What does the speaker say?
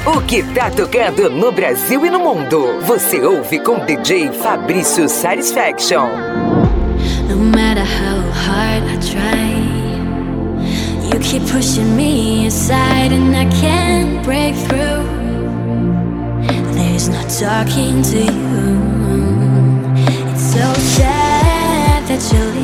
O que tá tocando no Brasil e no mundo, você ouve com DJ Fabrício Satisfaction. No matter how hard I try, you keep pushing me aside and I can't break through. There's no talking to you. It's so sad that you're leaving.